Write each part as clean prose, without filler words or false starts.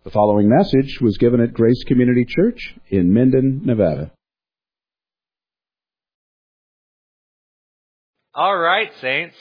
The following message was given at Grace Community Church in Minden, Nevada. All right, saints.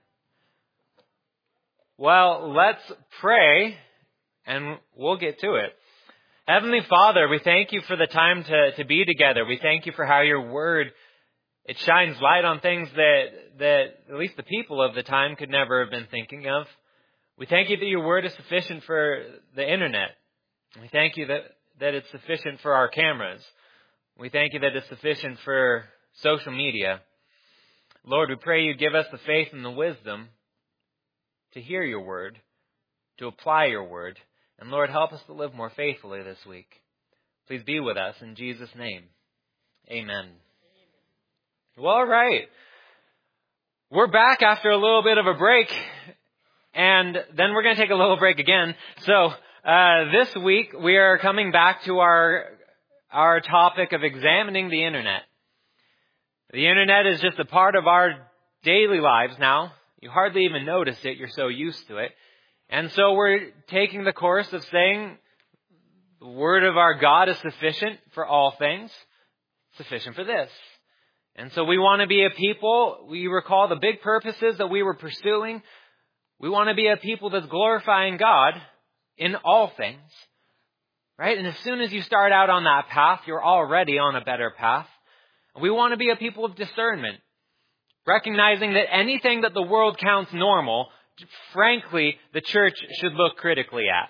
Well, let's pray, and we'll get to it. Heavenly Father, we thank you for the time to be together. We thank you for how your word, it shines light on things that at least the people of the time could never have been thinking of. We thank you that your word is sufficient for the internet. We thank you that it's sufficient for our cameras. We thank you that it's sufficient for social media. Lord, we pray you give us the faith and the wisdom to hear your word, to apply your word. And Lord, help us to live more faithfully this week. Please be with us in Jesus' name. Amen. Well, all right. We're back after a little bit of a break. And then we're going to take a little break again. So this week we are coming back to our topic of examining the internet. The internet is just a part of our daily lives now. You hardly even notice it. You're so used to it. And so we're taking the course of saying the word of our God is sufficient for all things, sufficient for this. And so we want to be a people, we recall the big purposes that we were pursuing. We want to be a people that's glorifying God in all things, right? And as soon as you start out on that path, you're already on a better path. We want to be a people of discernment, recognizing that anything that the world counts normal, frankly, the church should look critically at.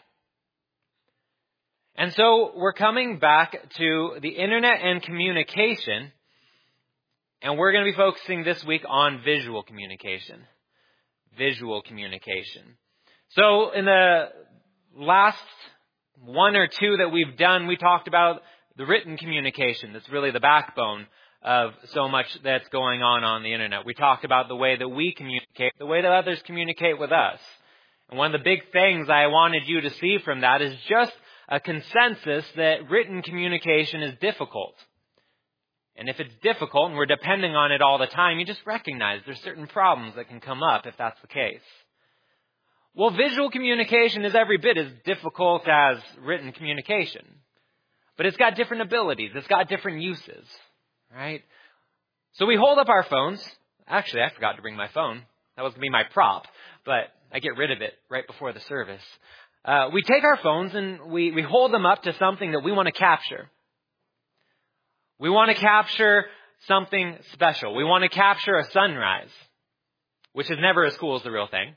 And so we're coming back to the internet and communication, and we're going to be focusing this week on visual communication. Visual communication. So in the last one or two that we've done, we talked about the written communication. That's really the backbone of so much that's going on the internet. We talked about the way that we communicate, the way that others communicate with us. And one of the big things I wanted you to see from that is just a consensus that written communication is difficult. And if it's difficult and we're depending on it all the time, you just recognize there's certain problems that can come up if that's the case. Well, visual communication is every bit as difficult as written communication. But it's got different abilities. It's got different uses, right? So we hold up our phones. Actually, I forgot to bring my phone. That was going to be my prop, but I get rid of it right before the service. We take our phones and we hold them up to something that we want to capture. We want to capture something special. We want to capture a sunrise, which is never as cool as the real thing.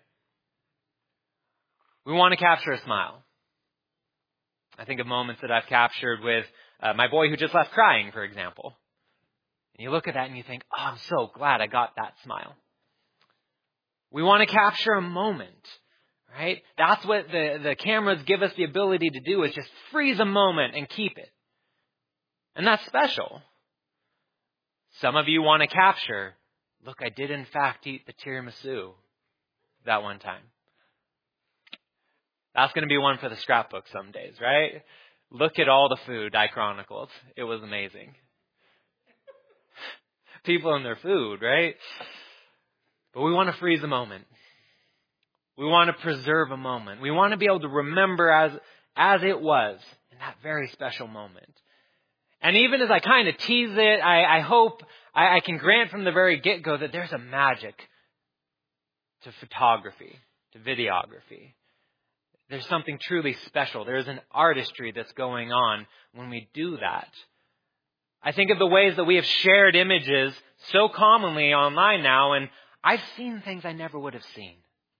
We want to capture a smile. I think of moments that I've captured with my boy who just left crying, for example. And you look at that and you think, oh, I'm so glad I got that smile. We want to capture a moment, right? That's what the cameras give us the ability to do, is just freeze a moment and keep it. And that's special. Some of you want to capture, look, I did in fact eat the tiramisu that one time. That's going to be one for the scrapbook some days, right? Look at all the food I chronicled. It was amazing. People and their food, right? But we want to freeze a moment. We want to preserve a moment. We want to be able to remember as it was in that very special moment. And even as I kind of tease it, I hope I can grant from the very get-go that there's a magic to photography, to videography. There's something truly special. There's an artistry that's going on when we do that. I think of the ways that we have shared images so commonly online now, and I've seen things I never would have seen.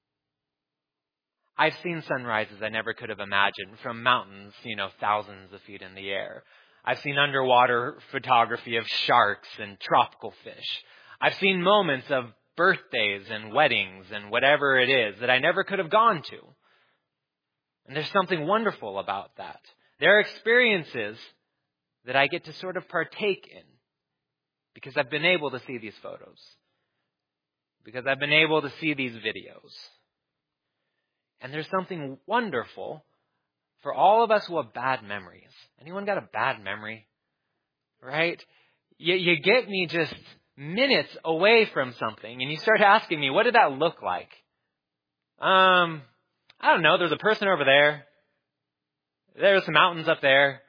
I've seen sunrises I never could have imagined from mountains, thousands of feet in the air. I've seen underwater photography of sharks and tropical fish. I've seen moments of birthdays and weddings and whatever it is that I never could have gone to. And there's something wonderful about that. There are experiences that I get to sort of partake in because I've been able to see these photos, because I've been able to see these videos. And there's something wonderful for all of us who have bad memories. Anyone got a bad memory? Right? You get me just minutes away from something and you start asking me, what did that look like? I don't know. There's a person over there. there's some mountains up there.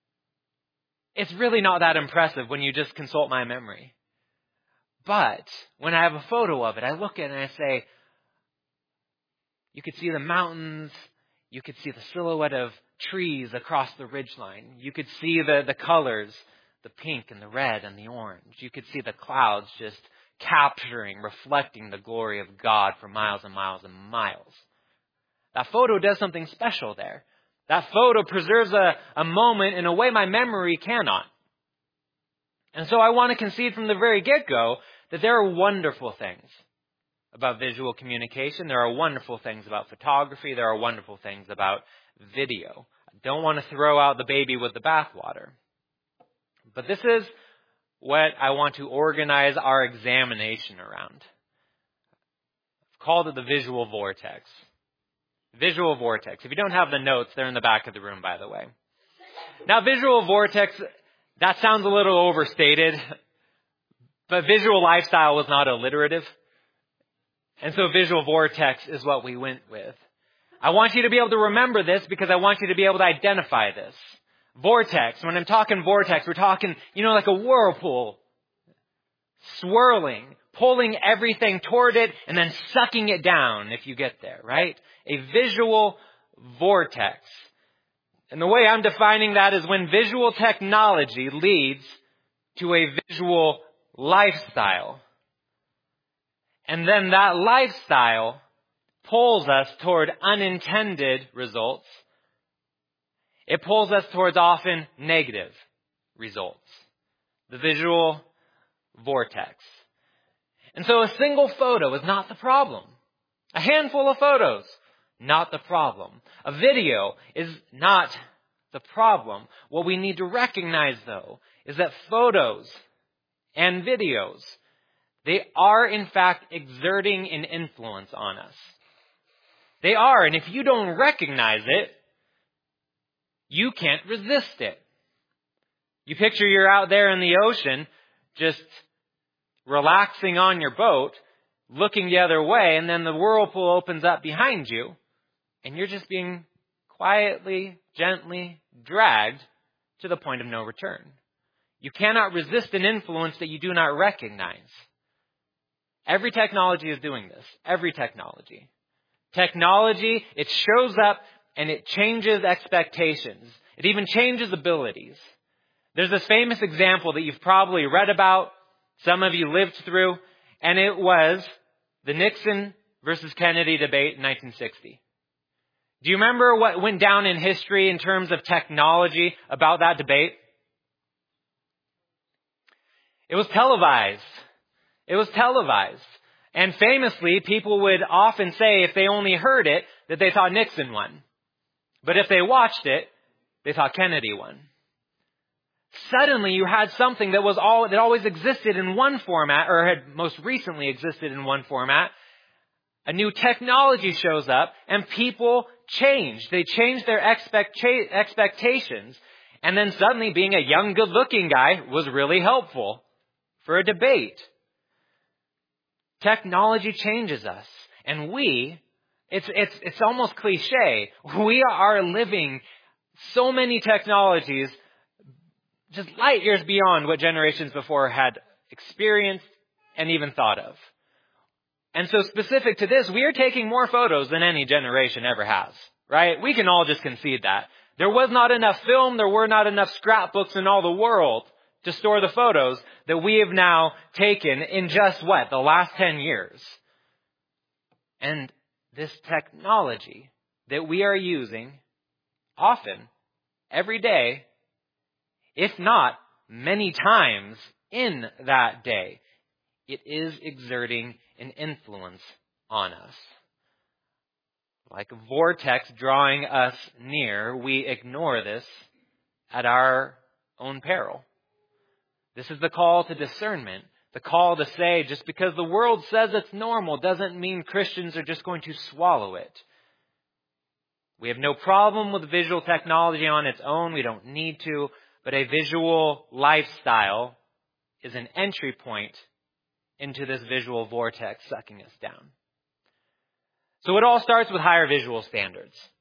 It's really not that impressive when you just consult my memory. But when I have a photo of it, I look at it and I say, you could see the mountains, you could see the silhouette of trees across the ridgeline. You could see the colors, the pink and the red and the orange. You could see the clouds just capturing, reflecting the glory of God for miles and miles and miles. That photo does something special there. That photo preserves a moment in a way my memory cannot. And so I want to concede from the very get-go that there are wonderful things about visual communication. There are wonderful things about photography. There are wonderful things about video. I don't want to throw out the baby with the bathwater. But this is what I want to organize our examination around. I've called it the visual vortex. Visual vortex. If you don't have the notes, they're in the back of the room, by the way. Now, visual vortex, that sounds a little overstated, but visual lifestyle was not alliterative. And so visual vortex is what we went with. I want you to be able to remember this because I want you to be able to identify this. Vortex. When I'm talking vortex, we're talking, like a whirlpool. Swirling, pulling everything toward it, and then sucking it down if you get there, right? A visual vortex. And the way I'm defining that is when visual technology leads to a visual lifestyle. And then that lifestyle pulls us toward unintended results. It pulls us towards often negative results. The visual vortex. And so a single photo is not the problem. A handful of photos, not the problem. A video is not the problem. What we need to recognize, though, is that photos and videos, they are, in fact, exerting an influence on us. They are, and if you don't recognize it, you can't resist it. You picture you're out there in the ocean, just relaxing on your boat, looking the other way, and then the whirlpool opens up behind you, and you're just being quietly, gently dragged to the point of no return. You cannot resist an influence that you do not recognize. Every technology is doing this. Every technology. Technology, it shows up and it changes expectations. It even changes abilities. There's this famous example that you've probably read about, some of you lived through, and it was the Nixon versus Kennedy debate in 1960. Do you remember what went down in history in terms of technology about that debate? It was televised. It was televised. And famously, people would often say if they only heard it, that they thought Nixon won. But if they watched it, they thought Kennedy won. Suddenly you had something that always existed in one format, or had most recently existed in one format. A new technology shows up and people change. They change their expectations. And then suddenly being a young, good-looking guy was really helpful for a debate. Technology changes us. And it's almost cliche. We are living so many technologies just light years beyond what generations before had experienced and even thought of. And so specific to this, we are taking more photos than any generation ever has, right? We can all just concede that. There was not enough film, there were not enough scrapbooks in all the world to store the photos that we have now taken in just the last 10 years. And this technology that we are using often, every day, if not many times in that day, it is exerting an influence on us. Like a vortex drawing us near, we ignore this at our own peril. This is the call to discernment, the call to say just because the world says it's normal doesn't mean Christians are just going to swallow it. We have no problem with visual technology on its own. We don't need to. But a visual lifestyle is an entry point into this visual vortex sucking us down. So it all starts with higher visual standards.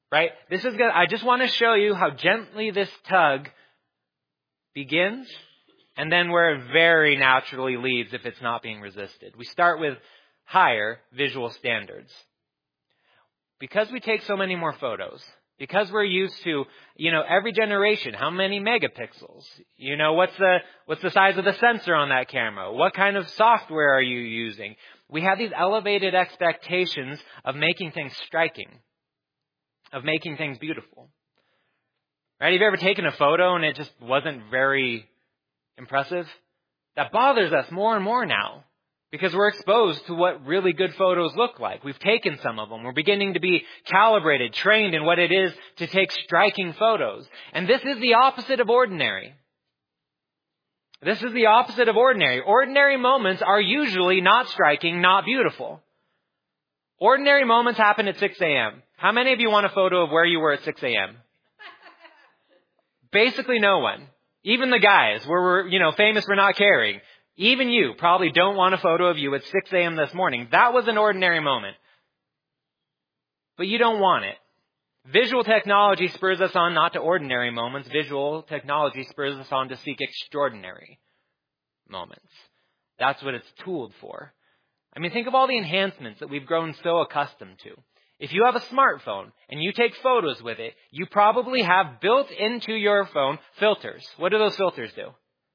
right? This is good. I just want to show you how gently this tug begins and then where it very naturally leads if it's not being resisted. We start with higher visual standards. Because we take so many more photos, because we're used to, every generation, how many megapixels? What's the size of the sensor on that camera? What kind of software are you using? We have these elevated expectations of making things striking, of making things beautiful. Right? Have you ever taken a photo and it just wasn't very impressive? That bothers us more and more now because we're exposed to what really good photos look like. We've taken some of them. We're beginning to be calibrated, trained in what it is to take striking photos. And this is the opposite of ordinary. This is the opposite of ordinary. Ordinary moments are usually not striking, not beautiful. Ordinary moments happen at 6 a.m. How many of you want a photo of where you were at 6 a.m.? Basically no one. Even the guys, we're famous for not caring. Even you probably don't want a photo of you at 6 a.m. this morning. That was an ordinary moment. But you don't want it. Visual technology spurs us on not to ordinary moments. Visual technology spurs us on to seek extraordinary moments. That's what it's tooled for. I mean, think of all the enhancements that we've grown so accustomed to. If you have a smartphone and you take photos with it, you probably have built into your phone filters. What do those filters do?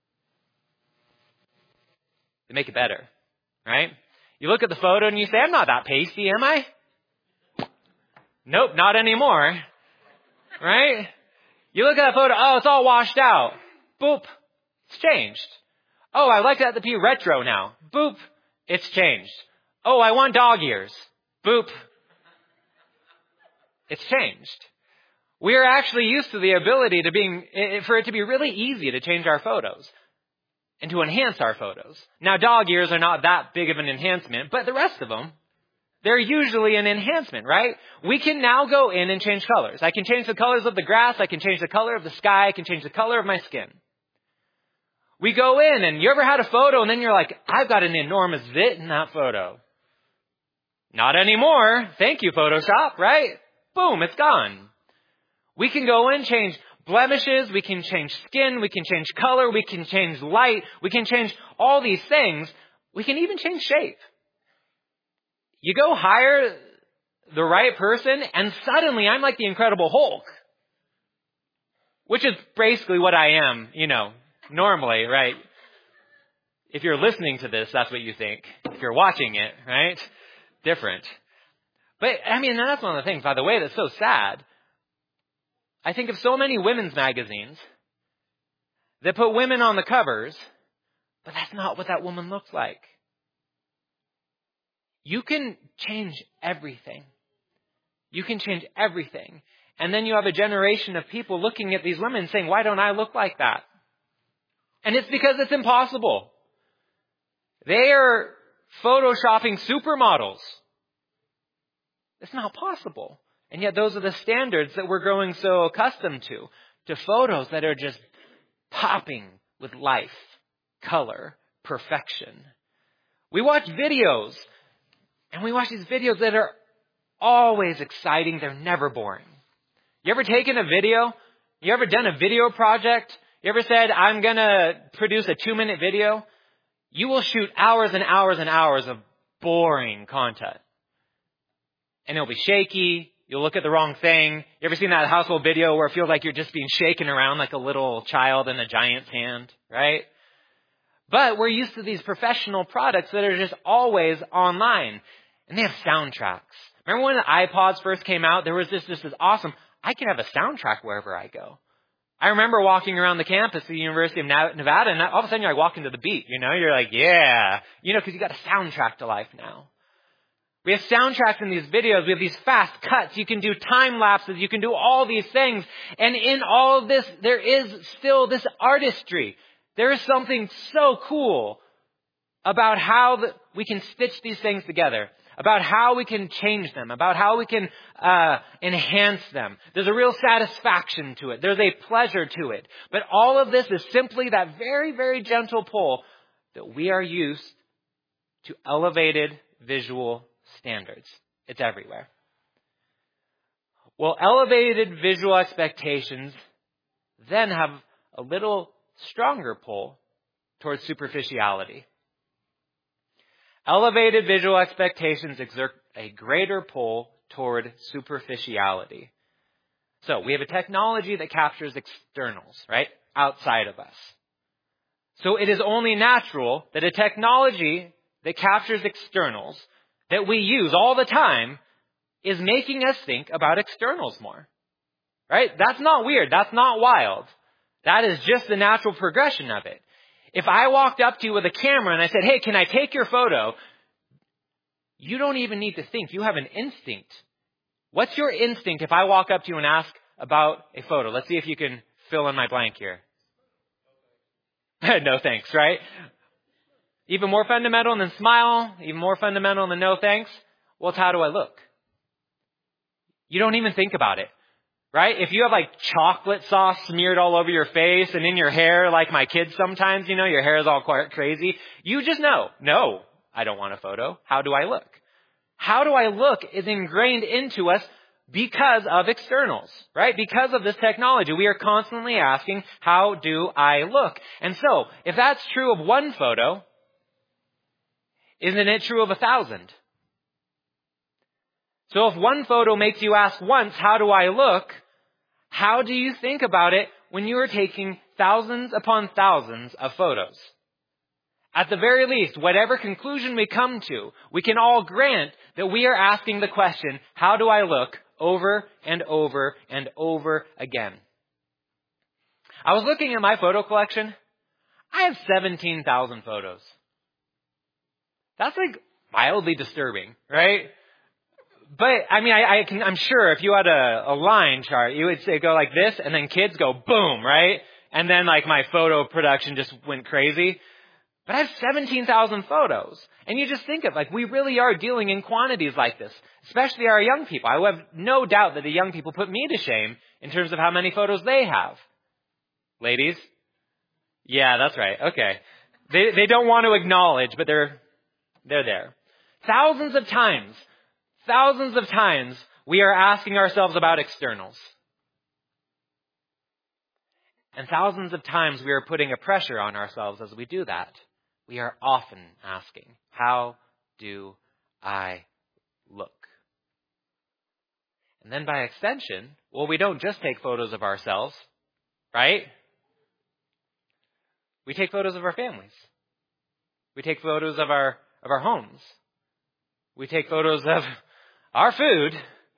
They make it better, right? You look at the photo and you say, I'm not that pasty, am I? Nope, not anymore, right? You look at that photo, oh, it's all washed out. Boop, it's changed. Oh, I like that to be retro now. Boop, it's changed. Oh, I want dog ears. Boop, it's changed. We are actually used to the ability for it to be really easy to change our photos and to enhance our photos. Now, dog ears are not that big of an enhancement, but the rest of them, they're usually an enhancement, right? We can now go in and change colors. I can change the colors of the grass. I can change the color of the sky. I can change the color of my skin. We go in and you ever had a photo and then you're like, I've got an enormous zit in that photo. Not anymore. Thank you, Photoshop, right? Boom, it's gone. We can go in, change blemishes, we can change skin, we can change color, we can change light, we can change all these things. We can even change shape. You go hire the right person and suddenly I'm like the Incredible Hulk. Which is basically what I am, normally, right? If you're listening to this, that's what you think. If you're watching it, right? Different. But, that's one of the things, by the way, that's so sad. I think of so many women's magazines that put women on the covers, but that's not what that woman looks like. You can change everything. You can change everything. And then you have a generation of people looking at these women saying, why don't I look like that? And it's because it's impossible. They are photoshopping supermodels. It's not possible. And yet those are the standards that we're growing so accustomed to photos that are just popping with life, color, perfection. We watch videos, and we watch these videos that are always exciting. They're never boring. You ever taken a video? You ever done a video project? You ever said, I'm going to produce a 2-minute video? You will shoot hours and hours and hours of boring content. And it'll be shaky. You'll look at the wrong thing. You ever seen that household video where it feels like you're just being shaken around like a little child in a giant's hand, right? But we're used to these professional products that are just always online. And they have soundtracks. Remember when the iPods first came out? There was this awesome, I can have a soundtrack wherever I go. I remember walking around the campus at the University of Nevada, and all of a sudden you're like walking to the beat, You're like, yeah. Because you got a soundtrack to life now. We have soundtracks in these videos. We have these fast cuts. You can do time lapses. You can do all these things. And in all of this, there is still this artistry. There is something so cool about how we can stitch these things together, about how we can change them, about how we can enhance them. There's a real satisfaction to it. There's a pleasure to it. But all of this is simply that very, very gentle pull that we are used to elevated visual standards. It's everywhere. Well, elevated visual expectations then have a little stronger pull towards superficiality. Elevated visual expectations exert a greater pull toward superficiality. So we have a technology that captures externals, right? Outside of us. So it is only natural that a technology that captures externals that we use all the time is making us think about externals more. Right? That's not weird. That's not wild. That is just the natural progression of it. If I walked up to you with a camera and I said, hey, can I take your photo? You don't even need to think. You have an instinct. What's your instinct if I walk up to you and ask about a photo? Let's see if you can fill in my blank here. No thanks, right? Even more fundamental than smile, even more fundamental than no thanks. Well, it's how do I look? You don't even think about it, right? If you have like chocolate sauce smeared all over your face and in your hair, like my kids sometimes, your hair is all quite crazy. You just know, no, I don't want a photo. How do I look? How do I look is ingrained into us because of externals, right? Because of this technology. We are constantly asking, how do I look? And so, if that's true of one photo, isn't it true of 1,000? So if one photo makes you ask once, how do I look? How do you think about it when you are taking thousands upon thousands of photos? At the very least, whatever conclusion we come to, we can all grant that we are asking the question, how do I look, over and over and over again. I was looking at my photo collection. I have 17,000 photos. That's like mildly disturbing, right? But I mean, I'm sure if you had a line chart, you would say go like this, and then kids go boom, right? And then like my photo production just went crazy. But I have 17,000 photos. And you just think of like, we really are dealing in quantities like this, especially our young people. I have no doubt that the young people put me to shame in terms of how many photos they have. Ladies? Yeah, that's right. Okay. They don't want to acknowledge, but they're there. Thousands of times, we are asking ourselves about externals. And thousands of times we are putting a pressure on ourselves as we do that. We are often asking, how do I look? And then by extension, well, we don't just take photos of ourselves, right? We take photos of our families. We take photos of our homes. We take photos of our food.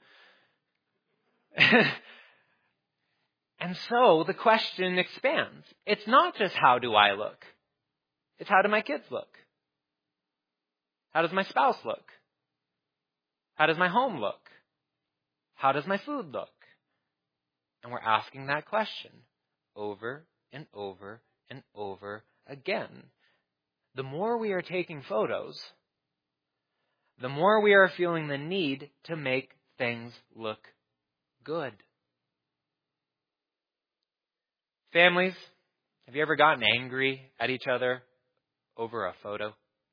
And so the question expands. It's not just how do I look? It's how do my kids look? How does my spouse look? How does my home look? How does my food look? And we're asking that question over and over and over again. The more we are taking photos, the more we are feeling the need to make things look good. Families, have you ever gotten angry at each other over a photo?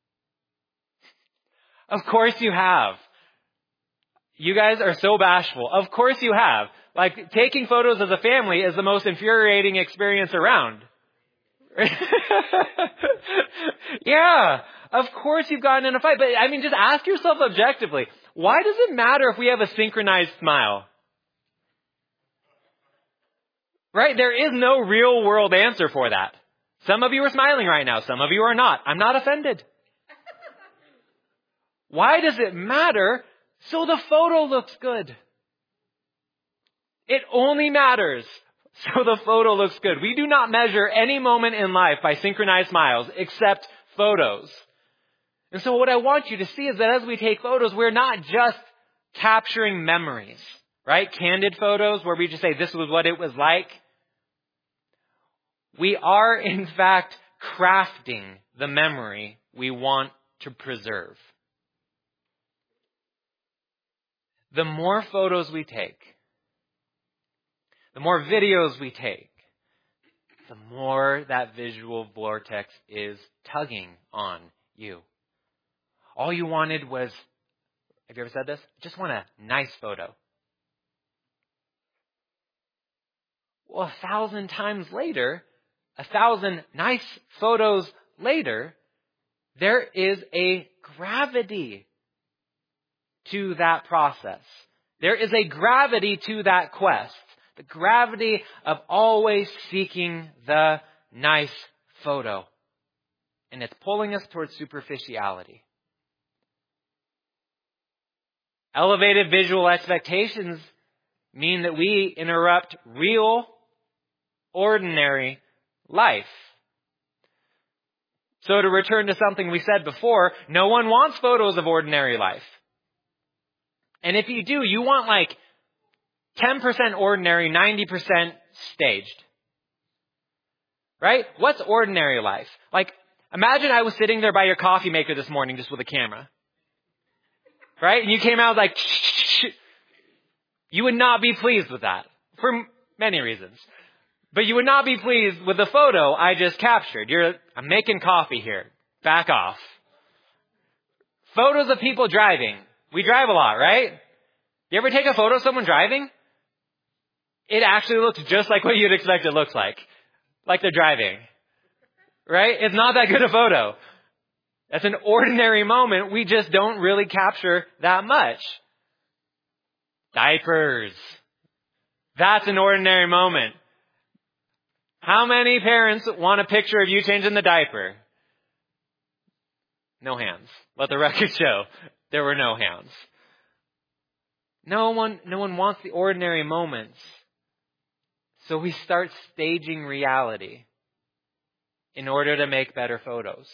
Of course you have. You guys are so bashful. Of course you have. Like, taking photos as a family is the most infuriating experience around. Yeah, of course you've gotten in a fight. But I mean, just ask yourself objectively, why does it matter if we have a synchronized smile? Right? There is no real world answer for that. Some of you are smiling right now. Some of you are not. I'm not offended. Why does it matter? So the photo looks good. It only matters so the photo looks good. We do not measure any moment in life by synchronized smiles except photos. And so what I want you to see is that as we take photos, we're not just capturing memories, right? Candid photos where we just say this was what it was like. We are, in fact, crafting the memory we want to preserve. The more photos we take, the more videos we take, the more that visual vortex is tugging on you. All you wanted was, have you ever said this? I just want a nice photo. Well, 1,000 times later, 1,000 nice photos later, there is a gravity to that process. There is a gravity to that quest. The gravity of always seeking the nice photo. And it's pulling us towards superficiality. Elevated visual expectations mean that we interrupt real, ordinary life. So to return to something we said before, no one wants photos of ordinary life. And if you do, you want like 10% ordinary, 90% staged. Right? What's ordinary life? Like, imagine I was sitting there by your coffee maker this morning just with a camera. Right? And you came out like, you would not be pleased with that. For many reasons. But you would not be pleased with the photo I just captured. I'm making coffee here. Back off. Photos of people driving. We drive a lot, right? You ever take a photo of someone driving? It actually looks just like what you'd expect it looks like. Like they're driving. Right? It's not that good a photo. That's an ordinary moment. We just don't really capture that much. Diapers. That's an ordinary moment. How many parents want a picture of you changing the diaper? No hands. Let the record show there were no hands. No one wants the ordinary moments. So we start staging reality in order to make better photos.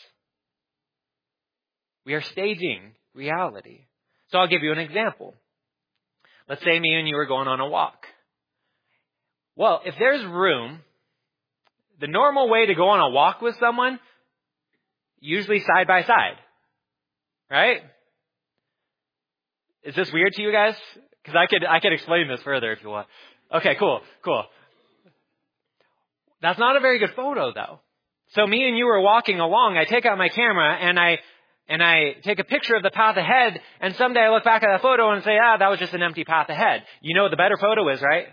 We are staging reality. So I'll give you an example. Let's say me and you are going on a walk. Well, if there's room, the normal way to go on a walk with someone, usually side by side. Right? Is this weird to you guys? Because I could explain this further if you want. Okay, cool. That's not a very good photo though. So me and you are walking along, I take out my camera and I take a picture of the path ahead, and someday I look back at that photo and say, that was just an empty path ahead. You know what the better photo is, right?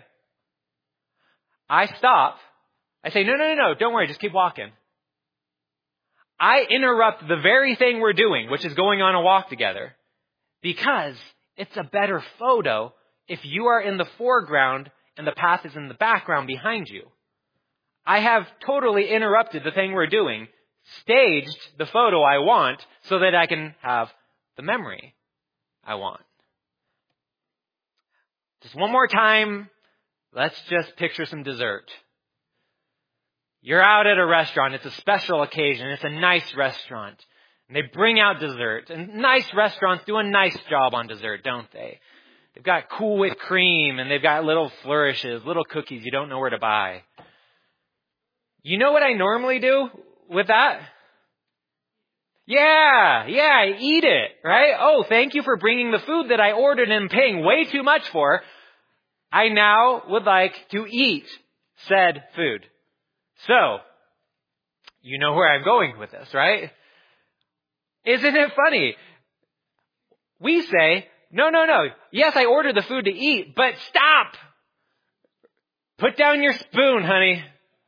I stop. I say, no, don't worry, just keep walking. I interrupt the very thing we're doing, which is going on a walk together, because it's a better photo if you are in the foreground and the path is in the background behind you. I have totally interrupted the thing we're doing, staged the photo I want so that I can have the memory I want. Just one more time, let's just picture some dessert. You're out at a restaurant. It's a special occasion. It's a nice restaurant. And they bring out dessert. And nice restaurants do a nice job on dessert, don't they? They've got Cool Whipped Cream, and they've got little flourishes, little cookies you don't know where to buy. You know what I normally do with that? Yeah, I eat it, right? Oh, thank you for bringing the food that I ordered and paying way too much for. I now would like to eat said food. So, you know where I'm going with this, right? Isn't it funny? We say, no. Yes, I ordered the food to eat, but stop. Put down your spoon, honey.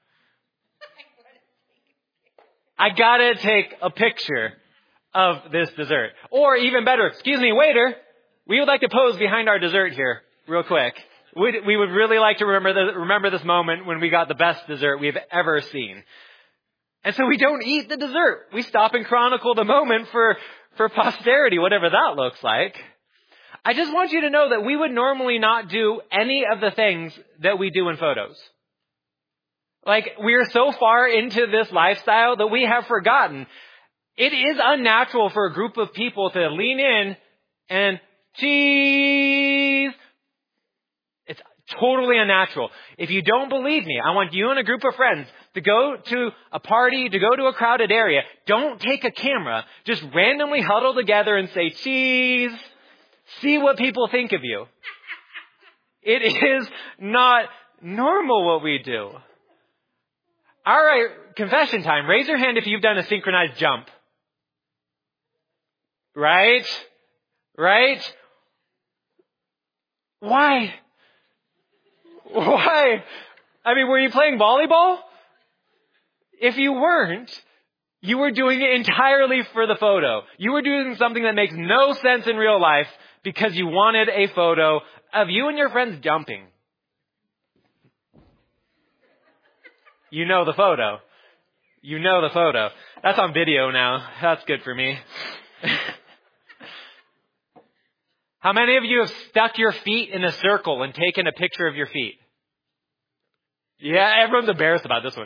I gotta take a picture of this dessert. Or even better, excuse me, waiter, we would like to pose behind our dessert here real quick. We would really like to remember this moment when we got the best dessert we've ever seen. And so we don't eat the dessert. We stop and chronicle the moment for posterity, whatever that looks like. I just want you to know that we would normally not do any of the things that we do in photos. Like, we're so far into this lifestyle that we have forgotten. It is unnatural for a group of people to lean in and cheese. It's totally unnatural. If you don't believe me, I want you and a group of friends to go to a party, to go to a crowded area. Don't take a camera. Just randomly huddle together and say cheese. See what people think of you. It is not normal what we do. All right, confession time. Raise your hand if you've done a synchronized jump. Right? Why? I mean, were you playing volleyball? If you weren't, you were doing it entirely for the photo. You were doing something that makes no sense in real life because you wanted a photo of you and your friends jumping. You know the photo. You know the photo. That's on video now. That's good for me. How many of you have stuck your feet in a circle and taken a picture of your feet? Yeah, everyone's embarrassed about this one.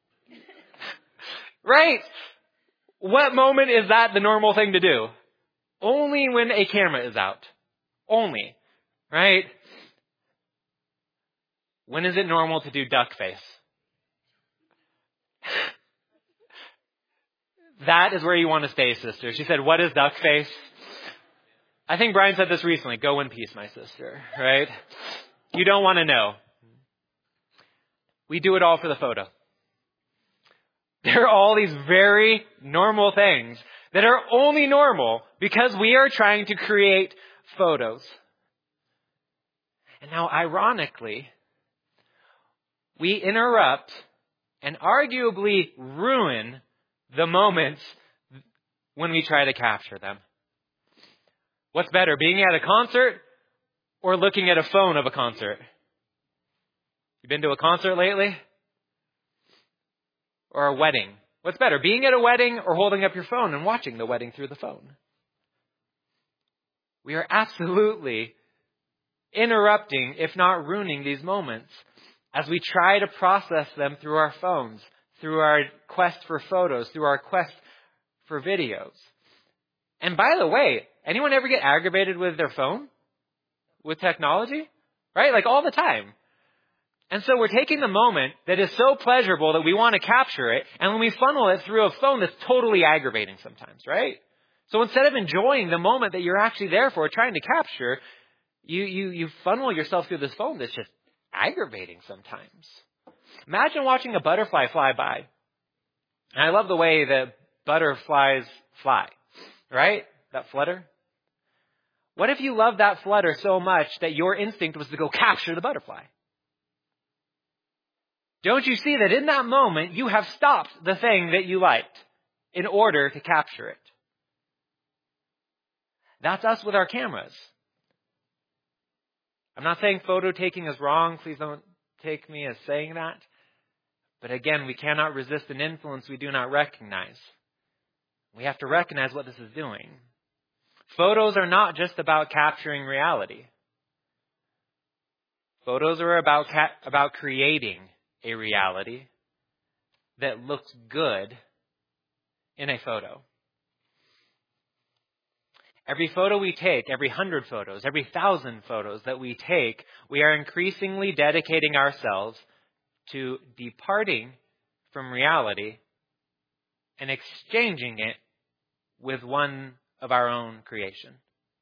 Right? What moment is that the normal thing to do? Only when a camera is out. Only. Right? When is it normal to do duck face? That is where you want to stay, sister. She said, what is duck face? I think Brian said this recently. Go in peace, my sister. Right? You don't want to know. We do it all for the photo. There are all these very normal things that are only normal because we are trying to create photos. And now, ironically, we interrupt and arguably ruin the moments when we try to capture them. What's better, being at a concert or looking at a phone of a concert? You been to a concert lately? Or a wedding? What's better, being at a wedding or holding up your phone and watching the wedding through the phone? We are absolutely interrupting, if not ruining, these moments as we try to process them through our phones, through our quest for photos, through our quest for videos. And by the way, anyone ever get aggravated with their phone? With technology? Right? Like all the time. And so we're taking the moment that is so pleasurable that we want to capture it, and when we funnel it through a phone that's totally aggravating sometimes, right? So instead of enjoying the moment that you're actually there for, trying to capture, you funnel yourself through this phone that's just aggravating sometimes. Imagine watching a butterfly fly by. And I love the way that butterflies fly, right? That flutter. What if you loved that flutter so much that your instinct was to go capture the butterfly? Don't you see that in that moment you have stopped the thing that you liked in order to capture it? That's us with our cameras. I'm not saying photo taking is wrong. Please don't take me as saying that. But again, we cannot resist an influence we do not recognize. We have to recognize what this is doing. Photos are not just about capturing reality. Photos are about creating a reality that looks good in a photo. Every photo we take, every 100 photos, every 1,000 photos that we take, we are increasingly dedicating ourselves to departing from reality and exchanging it with one of our own creation.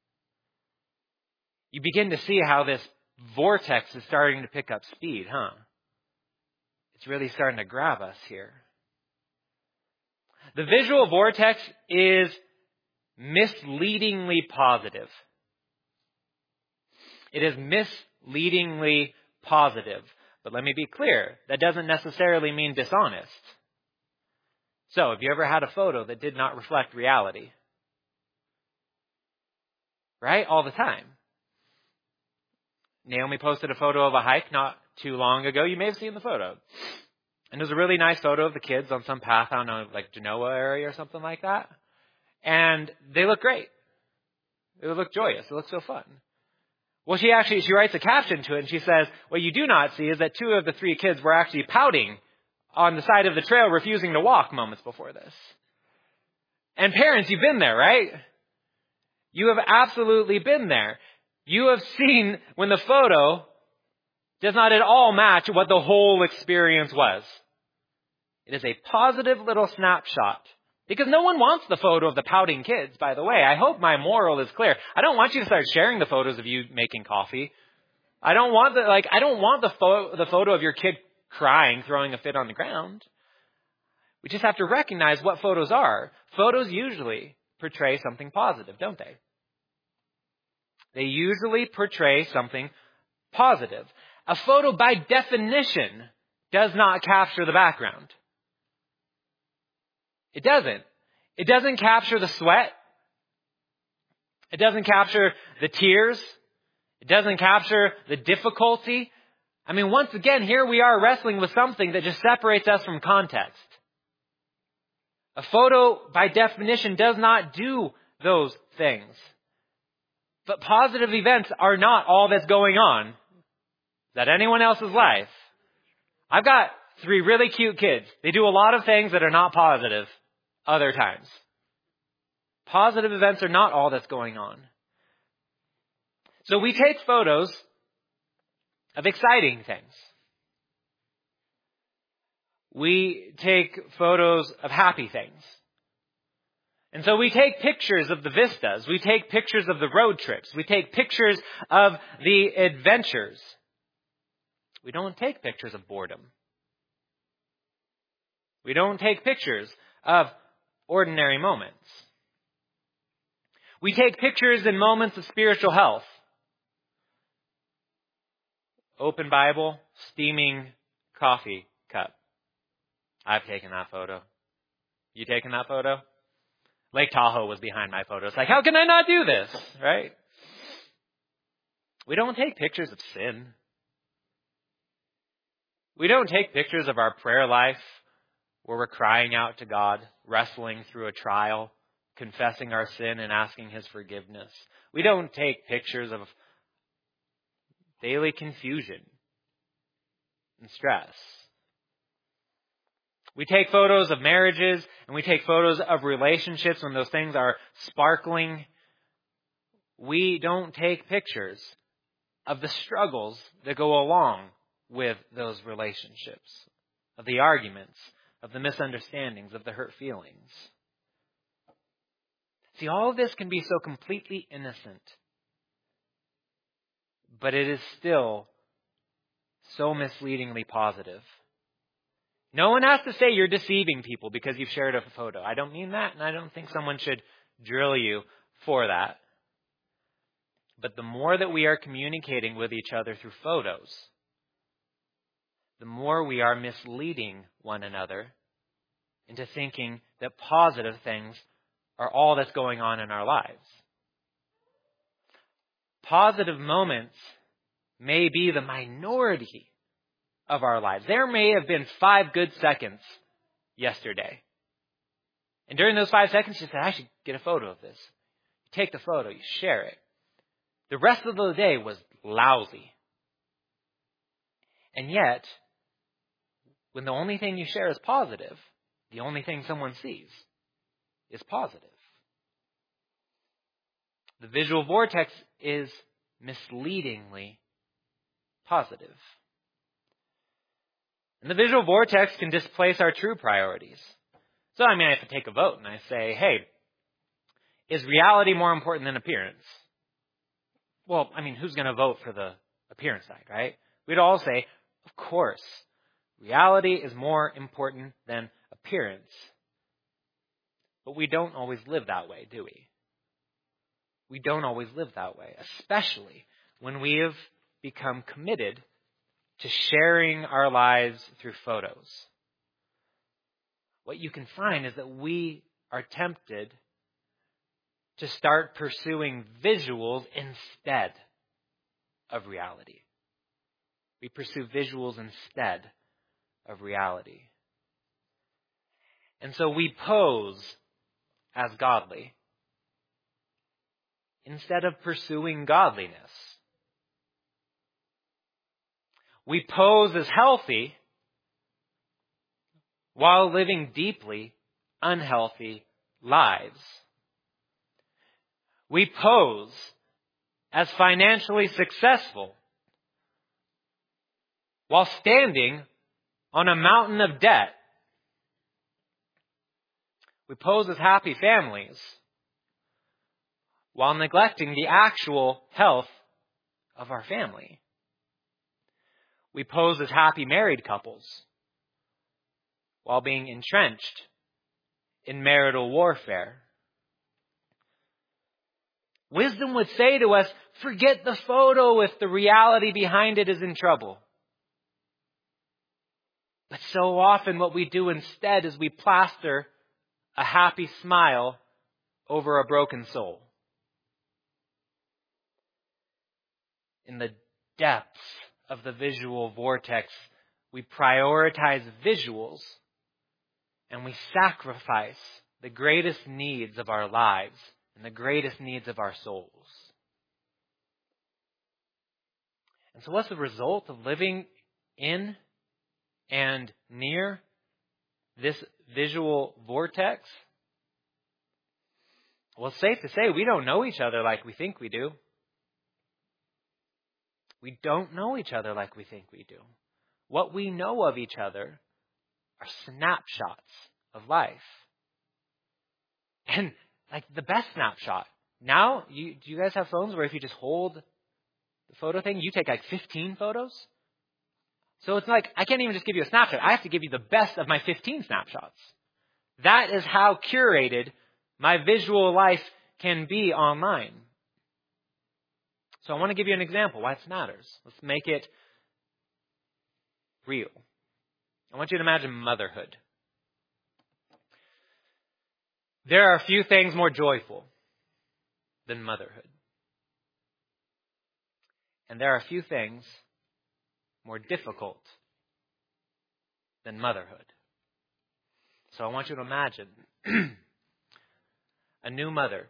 You begin to see how this vortex is starting to pick up speed, huh? It's really starting to grab us here. The visual vortex is misleadingly positive. It is misleadingly positive. But let me be clear, that doesn't necessarily mean dishonest. So, have you ever had a photo that did not reflect reality? Right? All the time. Naomi posted a photo of a hike not too long ago. You may have seen the photo. And it was a really nice photo of the kids on some path, I don't know, like Genoa area or something like that. And they look great. It looked joyous. It looked so fun. Well, she writes a caption to it and she says, what you do not see is that 2 of the 3 kids were actually pouting on the side of the trail, refusing to walk moments before this. And parents, you've been there, right? You have absolutely been there. You have seen when the photo does not at all match what the whole experience was. It is a positive little snapshot. Because no one wants the photo of the pouting kids, by the way. I hope my moral is clear. I don't want you to start sharing the photos of you making coffee. I don't want the photo of your kid crying, throwing a fit on the ground. We just have to recognize what photos are. Photos usually portray something positive, don't they? They usually portray something positive. A photo, by definition, does not capture the background. It doesn't. It doesn't capture the sweat. It doesn't capture the tears. It doesn't capture the difficulty. I mean, once again, here we are wrestling with something that just separates us from context. A photo, by definition, does not do those things. But positive events are not all that's going on. Is that anyone else's life? I've got 3 really cute kids. They do a lot of things that are not positive other times. Positive events are not all that's going on. So we take photos of exciting things. We take photos of happy things. And so we take pictures of the vistas. We take pictures of the road trips. We take pictures of the adventures. We don't take pictures of boredom. We don't take pictures of ordinary moments. We take pictures in moments of spiritual health. Open Bible, steaming coffee cup. I've taken that photo. You taken that photo? Lake Tahoe was behind my photo. It's like, how can I not do this? Right? We don't take pictures of sin. We don't take pictures of our prayer life where we're crying out to God, wrestling through a trial, confessing our sin and asking His forgiveness. We don't take pictures of daily confusion and stress. We take photos of marriages and we take photos of relationships when those things are sparkling. We don't take pictures of the struggles that go along with those relationships, of the arguments, of the misunderstandings, of the hurt feelings. See, all of this can be so completely innocent, but it is still so misleadingly positive. No one has to say you're deceiving people because you've shared a photo. I don't mean that, and I don't think someone should drill you for that. But the more that we are communicating with each other through photos, the more we are misleading one another into thinking that positive things are all that's going on in our lives. Positive moments may be the minority of our lives. There may have been 5 good seconds yesterday. And during those 5 seconds, you said, I should get a photo of this. You take the photo, you share it. The rest of the day was lousy. And yet, when the only thing you share is positive, the only thing someone sees is positive. The visual vortex is misleadingly positive. And the visual vortex can displace our true priorities. So, I have to take a vote and I say, hey, is reality more important than appearance? Well, who's going to vote for the appearance side, right? We'd all say, of course, reality is more important than appearance. But we don't always live that way, do we? We don't always live that way, especially when we have become committed to sharing our lives through photos. What you can find is that we are tempted to start pursuing visuals instead of reality. We pursue visuals instead of reality. And so we pose as godly instead of pursuing godliness. We pose as healthy while living deeply unhealthy lives. We pose as financially successful while standing on a mountain of debt. We pose as happy families while neglecting the actual health of our family. We pose as happy married couples while being entrenched in marital warfare. Wisdom would say to us, forget the photo if the reality behind it is in trouble. so often what we do instead is we plaster a happy smile over a broken soul. In the depths of the visual vortex, we prioritize visuals and we sacrifice the greatest needs of our lives and the greatest needs of our souls. And so what's the result of living in and near this visual vortex? Well, it's safe to say we don't know each other like we think we do. We don't know each other like we think we do. What we know of each other are snapshots of life. And like the best snapshot. Now, do you guys have phones where if you just hold the photo thing, you take like 15 photos? So it's like, I can't even just give you a snapshot. I have to give you the best of my 15 snapshots. That is how curated my visual life can be online. So I want to give you an example why this matters. Let's make it real. I want you to imagine motherhood. There are a few things more joyful than motherhood. And there are a few things more difficult than motherhood. So I want you to imagine a new mother,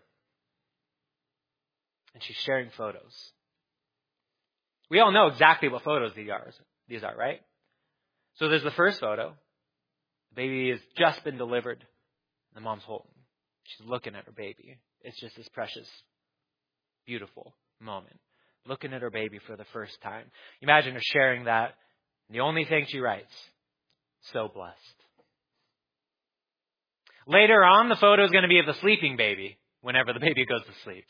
and she's sharing photos. We all know exactly what photos these are, right? So there's the first photo. The baby has just been delivered. The mom's holding. She's looking at her baby. It's just this precious, beautiful moment. Looking at her baby for the first time. Imagine her sharing that. And the only thing she writes, so blessed. Later on, the photo is going to be of the sleeping baby whenever the baby goes to sleep.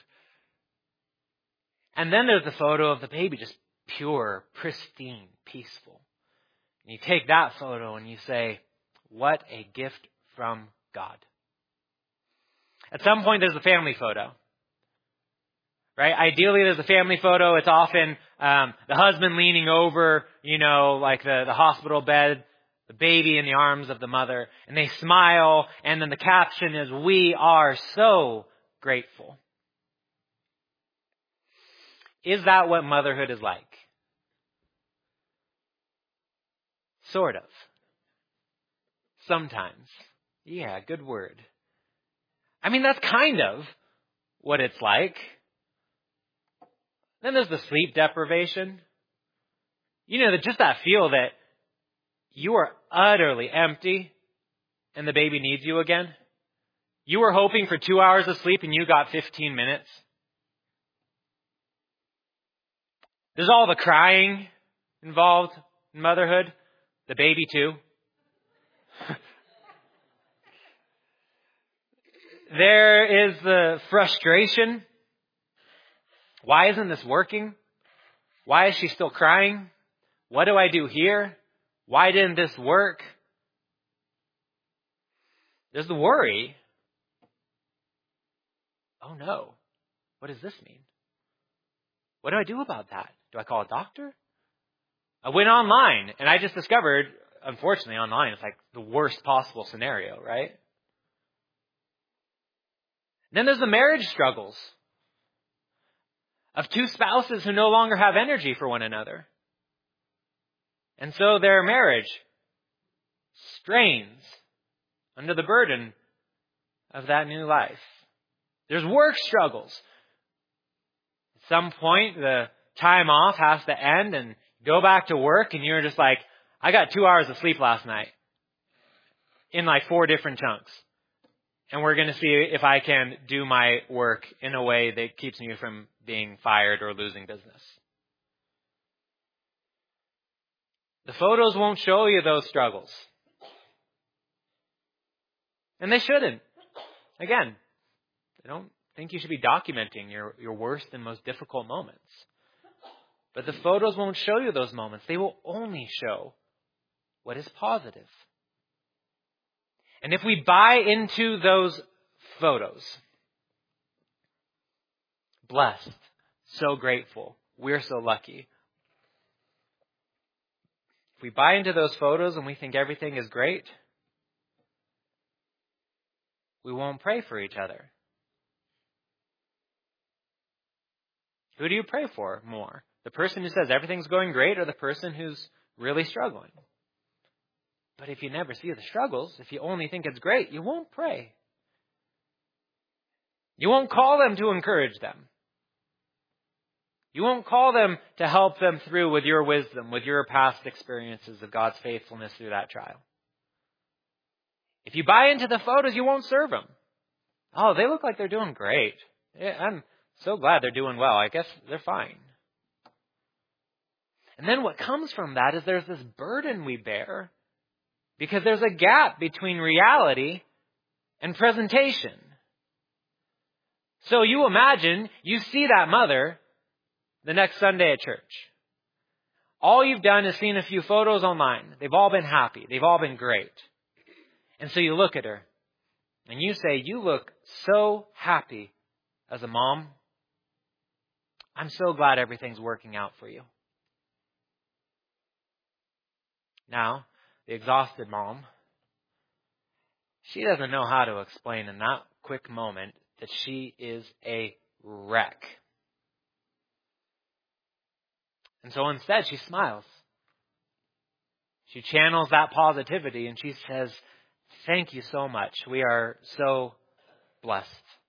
And then there's the photo of the baby, just pure, pristine, peaceful. And you take that photo and you say, what a gift from God. At some point, there's the family photo. Right? Ideally, there's a family photo. It's often the husband leaning over, like the hospital bed, the baby in the arms of the mother, and they smile, and then the caption is, we are so grateful. Is that what motherhood is like? Sort of. Sometimes. Yeah, good word. I mean, that's kind of what it's like. Then there's the sleep deprivation. Just that feel that you are utterly empty and the baby needs you again. You were hoping for 2 hours of sleep and you got 15 minutes. There's all the crying involved in motherhood. The baby too. There is the frustration. Why isn't this working? Why is she still crying? What do I do here? Why didn't this work? There's the worry. Oh no. What does this mean? What do I do about that? Do I call a doctor? I went online and I just discovered, unfortunately online, it's like the worst possible scenario, right? Then there's the marriage struggles of two spouses who no longer have energy for one another. And so their marriage strains under the burden of that new life. There's work struggles. At some point, the time off has to end and go back to work, and you're just like, I got 2 hours of sleep last night in like 4 different chunks. And we're going to see if I can do my work in a way that keeps me from being fired or losing business. The photos won't show you those struggles. And they shouldn't. Again, I don't think you should be documenting your worst and most difficult moments. But the photos won't show you those moments. They will only show what is positive. And if we buy into those photos, blessed, so grateful, we're so lucky. If we buy into those photos and we think everything is great, we won't pray for each other. Who do you pray for more? The person who says everything's going great or the person who's really struggling? But if you never see the struggles, if you only think it's great, you won't pray. You won't call them to encourage them. You won't call them to help them through with your wisdom, with your past experiences of God's faithfulness through that trial. If you buy into the photos, you won't serve them. Oh, they look like they're doing great. Yeah, I'm so glad they're doing well. I guess they're fine. And then what comes from that is there's this burden we bear because there's a gap between reality and presentation. So you imagine you see that mother the next Sunday at church. All you've done is seen a few photos online. They've all been happy. They've all been great. And so you look at her and you say, you look so happy as a mom. I'm so glad everything's working out for you. Now, the exhausted mom, she doesn't know how to explain in that quick moment that she is a wreck. And so instead, she smiles. She channels that positivity and she says, thank you so much. We are so blessed.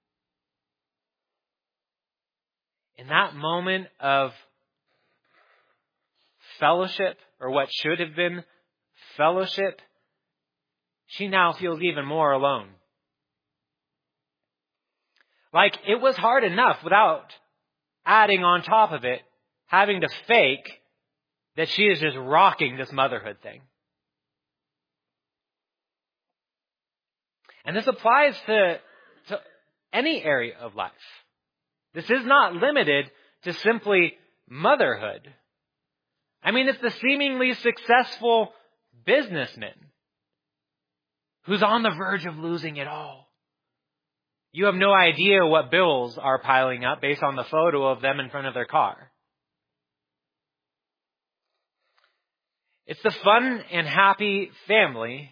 In that moment of fellowship, or what should have been fellowship, she now feels even more alone. Like it was hard enough without adding on top of it, having to fake that she is just rocking this motherhood thing. And this applies to any area of life. This is not limited to simply motherhood. I mean, it's the seemingly successful businessman who's on the verge of losing it all. You have no idea what bills are piling up based on the photo of them in front of their car. It's the fun and happy family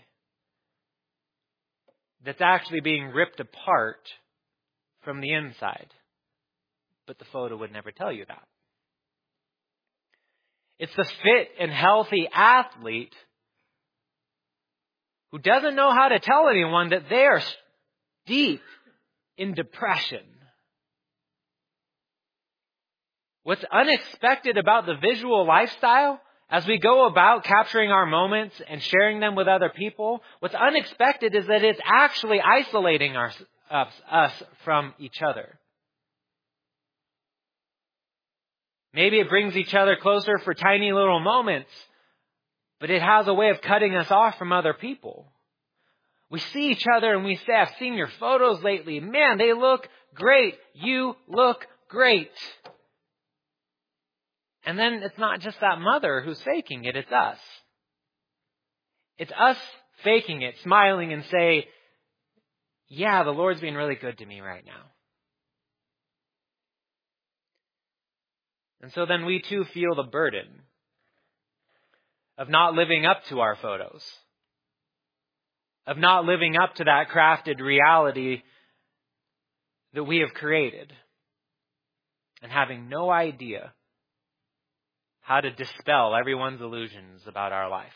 that's actually being ripped apart from the inside. But the photo would never tell you that. It's the fit and healthy athlete who doesn't know how to tell anyone that they are deep in depression. What's unexpected about the visual lifestyle as we go about capturing our moments and sharing them with other people, what's unexpected is that it's actually isolating us from each other. Maybe it brings each other closer for tiny little moments, but it has a way of cutting us off from other people. We see each other and we say, I've seen your photos lately. Man, they look great. You look great. And then it's not just that mother who's faking it, it's us. It's us faking it, smiling and say, yeah, the Lord's being really good to me right now. And so then we too feel the burden of not living up to our photos, of not living up to that crafted reality that we have created, and having no idea how to dispel everyone's illusions about our life.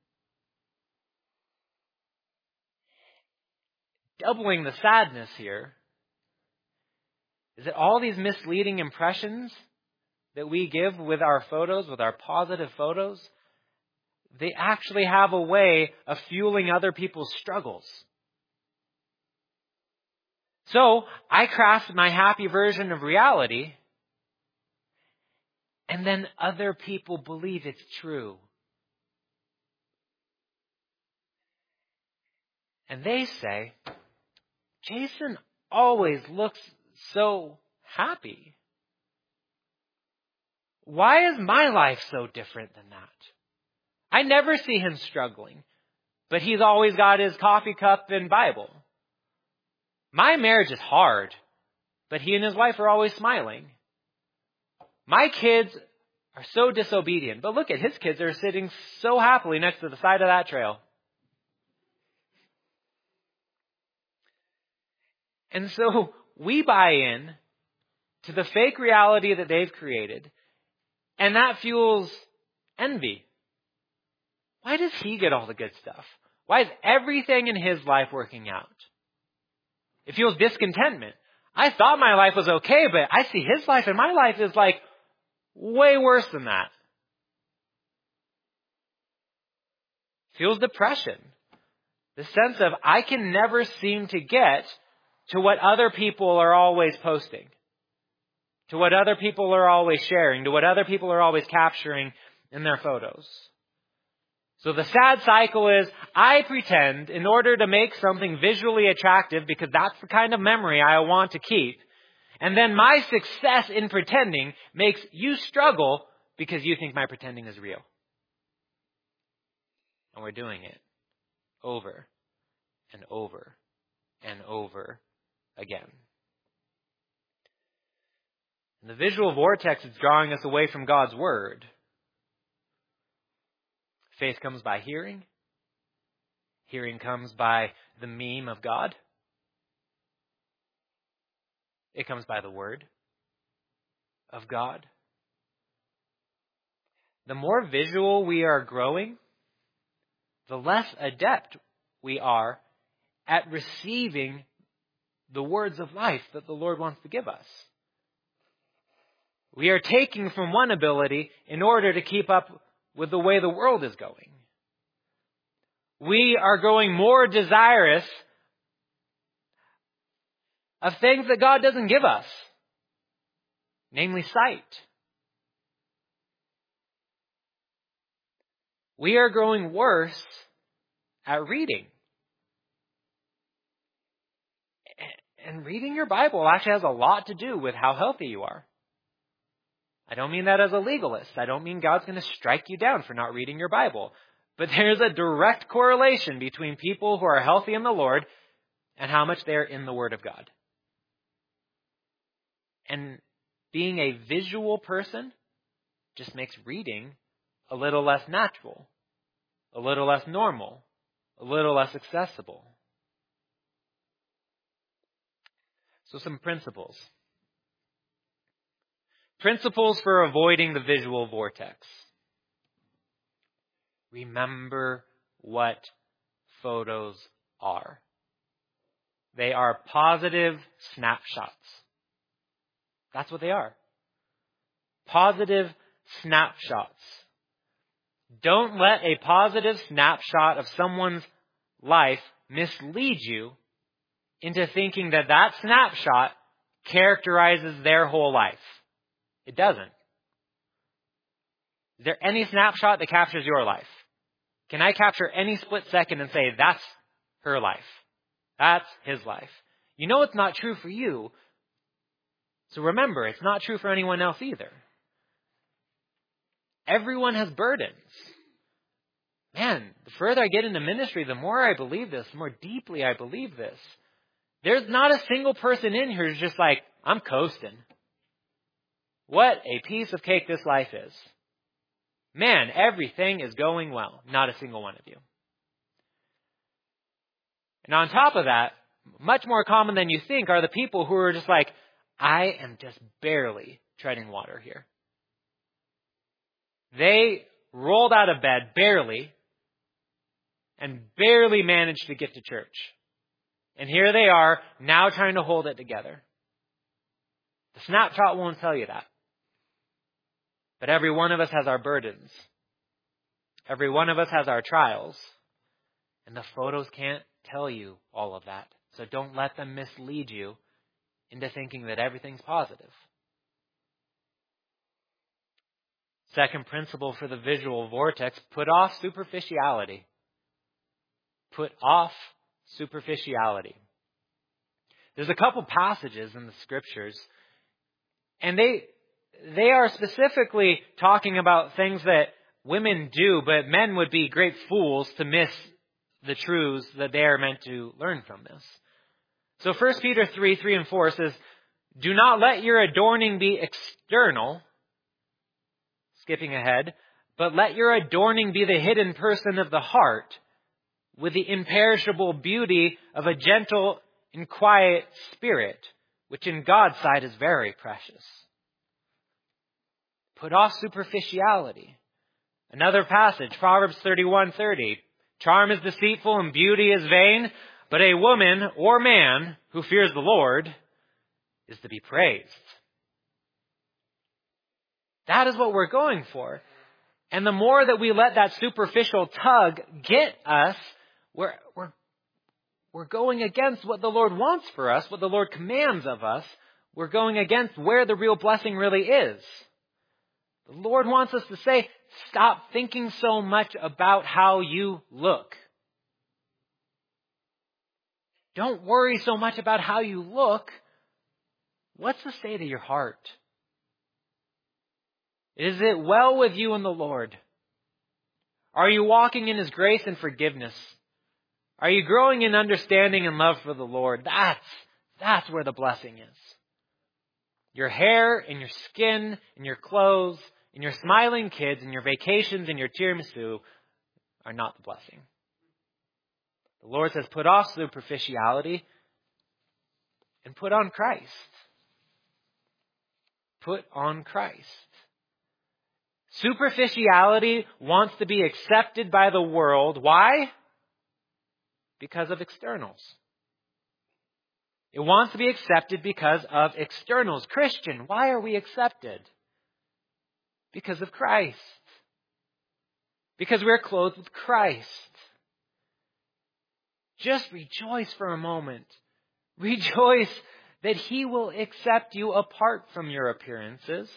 Doubling the sadness here is that all these misleading impressions that we give with our photos, with our positive photos, they actually have a way of fueling other people's struggles. So, I craft my happy version of reality, and then other people believe it's true. And they say, Jason always looks so happy. Why is my life so different than that? I never see him struggling, but he's always got his coffee cup and Bible. My marriage is hard, but he and his wife are always smiling. My kids are so disobedient. But look at his kids are sitting so happily next to the side of that trail. And so we buy in to the fake reality that they've created, and that fuels envy. Why does he get all the good stuff? Why is everything in his life working out? It fuels discontentment. I thought my life was okay, but I see his life and my life is like way worse than that. Fuels depression. The sense of I can never seem to get to what other people are always posting, to what other people are always sharing, to what other people are always capturing in their photos. So the sad cycle is I pretend in order to make something visually attractive because that's the kind of memory I want to keep. And then my success in pretending makes you struggle because you think my pretending is real. And we're doing it over and over and over again. And the visual vortex is drawing us away from God's Word. Faith comes by hearing. Hearing comes by the meme of God. It comes by the Word of God. The more visual we are growing, the less adept we are at receiving the words of life that the Lord wants to give us. We are taking from one ability in order to keep up with the way the world is going. We are growing more desirous of things that God doesn't give us, namely sight. We are growing worse at reading. And reading your Bible actually has a lot to do with how healthy you are. I don't mean that as a legalist. I don't mean God's going to strike you down for not reading your Bible. But there's a direct correlation between people who are healthy in the Lord and how much they're in the Word of God. And being a visual person just makes reading a little less natural, a little less normal, a little less accessible. So some principles. Principles for avoiding the visual vortex. Remember what photos are. They are positive snapshots. That's what they are. Positive snapshots. Don't let a positive snapshot of someone's life mislead you into thinking that that snapshot characterizes their whole life. It doesn't. Is there any snapshot that captures your life? Can I capture any split second and say, that's her life? That's his life. You know it's not true for you. So remember, it's not true for anyone else either. Everyone has burdens. Man, the further I get into ministry, the more I believe this, the more deeply I believe this. There's not a single person in here who's just like, I'm coasting. What a piece of cake this life is. Man, everything is going well. Not a single one of you. And on top of that, much more common than you think are the people who are just like, I am just barely treading water here. They rolled out of bed barely and barely managed to get to church. And here they are now trying to hold it together. The snapshot won't tell you that. But every one of us has our burdens. Every one of us has our trials. And the photos can't tell you all of that. So don't let them mislead you into thinking that everything's positive. Second principle for the visual vortex, put off superficiality. Put off superficiality. There's a couple passages in the scriptures, and they are specifically talking about things that women do, but men would be great fools to miss the truths that they are meant to learn from this. So 1 Peter 3:3-4 says, do not let your adorning be external, skipping ahead, but let your adorning be the hidden person of the heart, with the imperishable beauty of a gentle and quiet spirit, which in God's sight is very precious. Put off superficiality. Another passage, Proverbs 31:30. Charm is deceitful and beauty is vain, but a woman or man who fears the Lord is to be praised. That is what we're going for. And the more that we let that superficial tug get us, we're going against what the Lord wants for us, what the Lord commands of us. We're going against where the real blessing really is. The Lord wants us to say, stop thinking so much about how you look. Don't worry so much about how you look. What's the state of your heart? Is it well with you and the Lord? Are you walking in His grace and forgiveness? Are you growing in understanding and love for the Lord? That's where the blessing is. Your hair and your skin and your clothes and your smiling kids and your vacations and your tiramisu are not the blessing. The Lord says, put off superficiality and put on Christ. Put on Christ. Superficiality wants to be accepted by the world. Why? Because of externals. It wants to be accepted because of externals. Christian, why are we accepted? Because of Christ. Because we're clothed with Christ. Just rejoice for a moment. Rejoice that He will accept you apart from your appearances.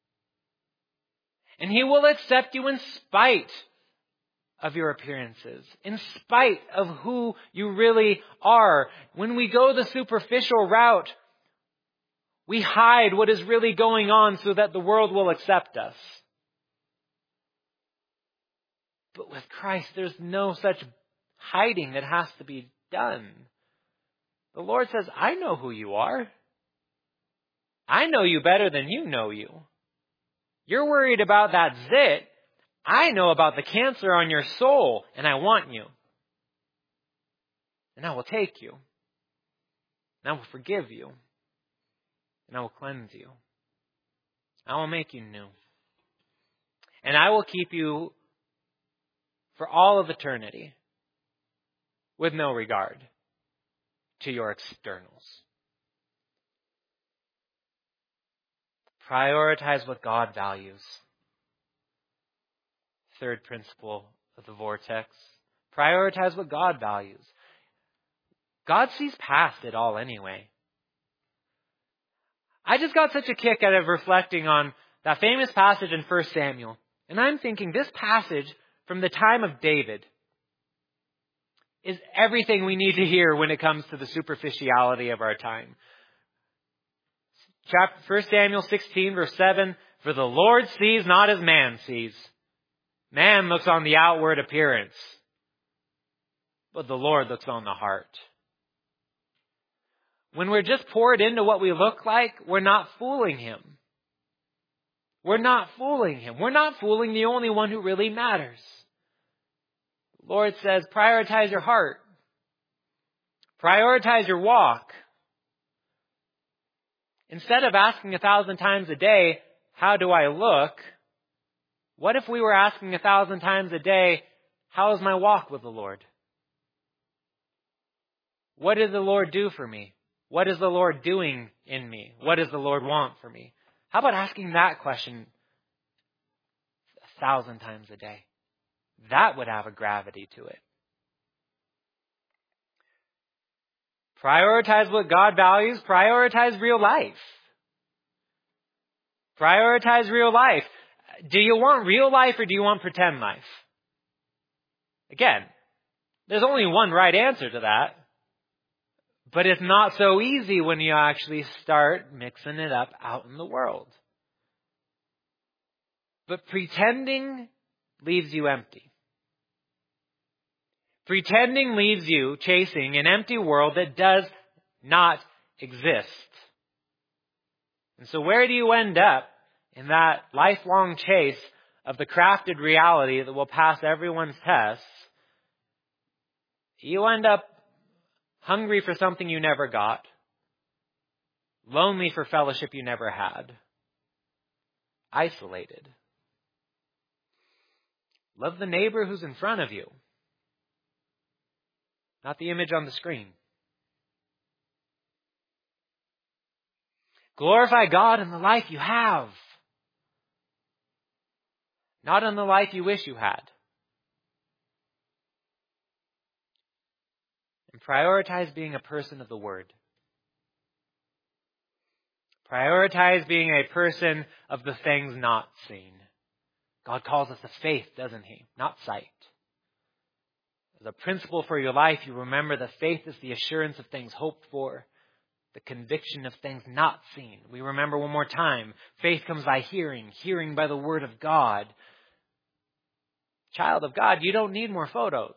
And He will accept you in spite of your appearances, in spite of who you really are. When we go the superficial route, we hide what is really going on so that the world will accept us. But with Christ, there's no such hiding that has to be done. The Lord says, I know who you are. I know you better than you know you. You're worried about that zit. I know about the cancer on your soul, and I want you. And I will take you. And I will forgive you. And I will cleanse you. I will make you new. And I will keep you for all of eternity with no regard to your externals. Prioritize what God values. Third principle of the vortex. Prioritize what God values. God sees past it all anyway. I just got such a kick out of reflecting on that famous passage in 1 Samuel. And I'm thinking this passage from the time of David is everything we need to hear when it comes to the superficiality of our time. 1 Samuel 16, verse 7, for the Lord sees not as man sees. Man looks on the outward appearance, but the Lord looks on the heart. When we're just poured into what we look like, we're not fooling Him. We're not fooling Him. We're not fooling the only one who really matters. The Lord says, prioritize your heart. Prioritize your walk. Instead of asking 1,000 times a day, how do I look? What if we were asking 1,000 times a day, how is my walk with the Lord? What did the Lord do for me? What is the Lord doing in me? What does the Lord want for me? How about asking that question 1,000 times a day? That would have a gravity to it. Prioritize what God values. Prioritize real life. Prioritize real life. Do you want real life or do you want pretend life? Again, there's only one right answer to that. But it's not so easy when you actually start mixing it up out in the world. But pretending leaves you empty. Pretending leaves you chasing an empty world that does not exist. And so where do you end up in that lifelong chase of the crafted reality that will pass everyone's tests, you end up hungry for something you never got, lonely for fellowship you never had, isolated. Love the neighbor who's in front of you, not the image on the screen. Glorify God in the life you have, not in the life you wish you had. And prioritize being a person of the Word. Prioritize being a person of the things not seen. God calls us to faith, doesn't He? Not sight. As a principle for your life, you remember that faith is the assurance of things hoped for, the conviction of things not seen. We remember one more time, faith comes by hearing, hearing by the Word of God. Child of God, you don't need more photos.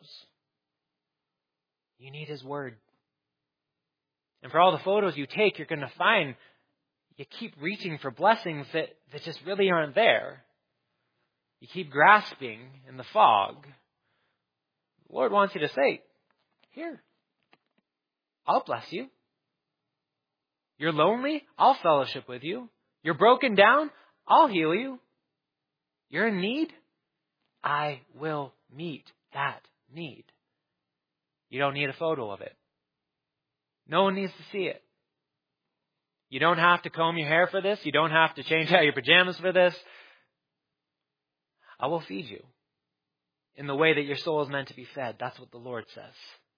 You need His Word. And for all the photos you take, you're going to find you keep reaching for blessings that just really aren't there. You keep grasping in the fog. The Lord wants you to say, here, I'll bless you. You're lonely? I'll fellowship with you. You're broken down? I'll heal you. You're in need? I will meet that need. You don't need a photo of it. No one needs to see it. You don't have to comb your hair for this. You don't have to change out your pajamas for this. I will feed you in the way that your soul is meant to be fed. That's what the Lord says.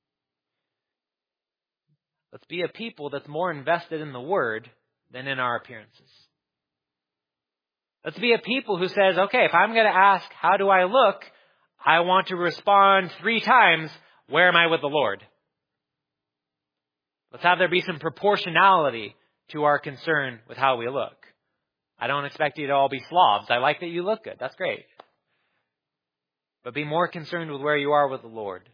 Let's be a people that's more invested in the Word than in our appearances. Let's be a people who says, okay, if I'm going to ask, how do I look? I want to respond 3 times, where am I with the Lord? Let's have there be some proportionality to our concern with how we look. I don't expect you to all be slobs. I like that you look good. That's great. But be more concerned with where you are with the Lord.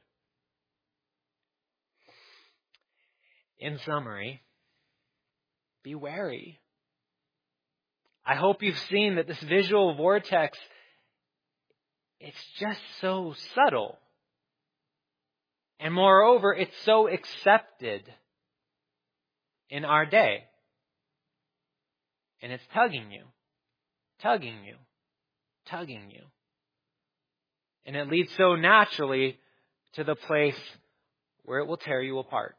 In summary, be wary. I hope you've seen that this visual vortex, it's just so subtle. And moreover, it's so accepted in our day. And it's tugging you, tugging you, tugging you. And it leads so naturally to the place where it will tear you apart.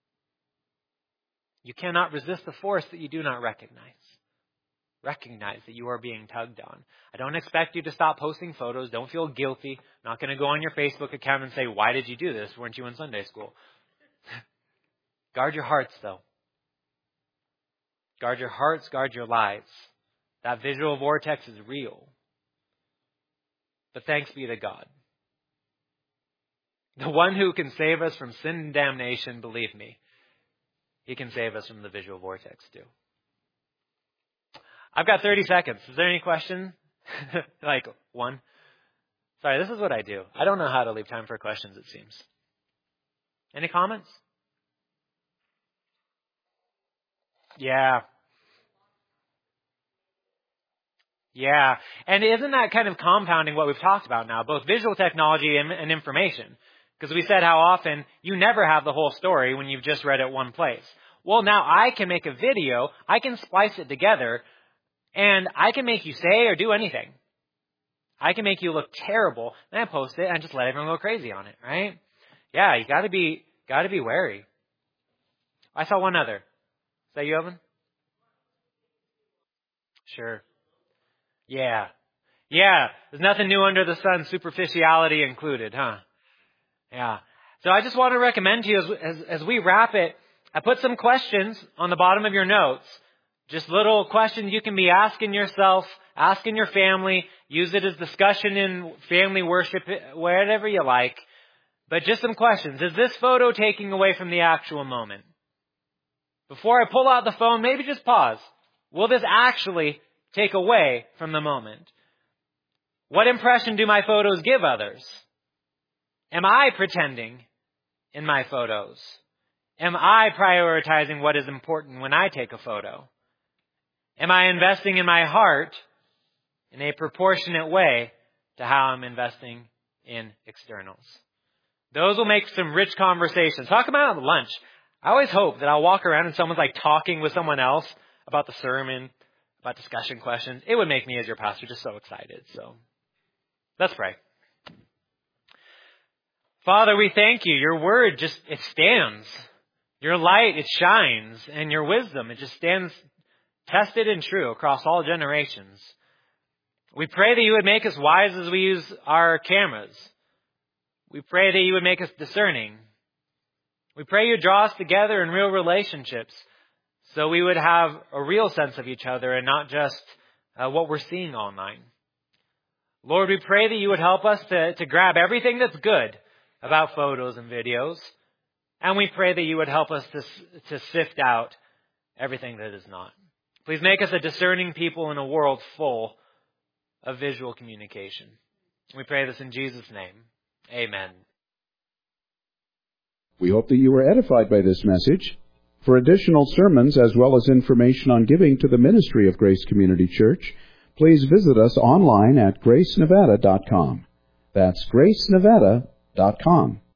You cannot resist the force that you do not recognize. Recognize that you are being tugged on. I don't expect you to stop posting photos. Don't feel guilty. I'm not going to go on your Facebook account and say, why did you do this? Weren't you in Sunday school? Guard your hearts, though. Guard your hearts, guard your lives. That visual vortex is real. But thanks be to God. The one who can save us from sin and damnation, believe me, He can save us from the visual vortex too. I've got 30 seconds. Is there any question? Like one? Sorry, this is what I do. I don't know how to leave time for questions, it seems. Any comments? Yeah. Yeah. And isn't that kind of compounding what we've talked about now, both visual technology and information? Because we said how often you never have the whole story when you've just read it one place. Well, now I can make a video, I can splice it together, and I can make you say or do anything. I can make you look terrible, and I post it and just let everyone go crazy on it, right? Yeah, you gotta be wary. I saw one other. Is that you, Evan? Sure. Yeah. Yeah. There's nothing new under the sun, superficiality included, huh? Yeah. So I just want to recommend to you as we wrap it, I put some questions on the bottom of your notes. Just little questions you can be asking yourself, asking your family. Use it as discussion in family worship, whatever you like. But just some questions. Is this photo taking away from the actual moment? Before I pull out the phone, maybe just pause. Will this actually take away from the moment? What impression do my photos give others? Am I pretending in my photos? Am I prioritizing what is important when I take a photo? Am I investing in my heart in a proportionate way to how I'm investing in externals. Those will make some rich conversations. Talk about lunch. I always hope that I'll walk around and someone's like talking with someone else about the sermon, about discussion questions. It would make me as your pastor just so excited. So let's pray. Father, we thank you. Your word it stands. Your light, it shines. And your wisdom, it just stands tested and true across all generations. We pray that you would make us wise as we use our cameras. We pray that you would make us discerning. We pray you draw us together in real relationships so we would have a real sense of each other and not just what we're seeing online. Lord, we pray that you would help us to grab everything that's good about photos and videos, and we pray that you would help us to sift out everything that is not. Please make us a discerning people in a world full of visual communication. We pray this in Jesus' name. Amen. We hope that you were edified by this message. For additional sermons as well as information on giving to the ministry of Grace Community Church, please visit us online at gracenevada.com. That's gracenevada.com.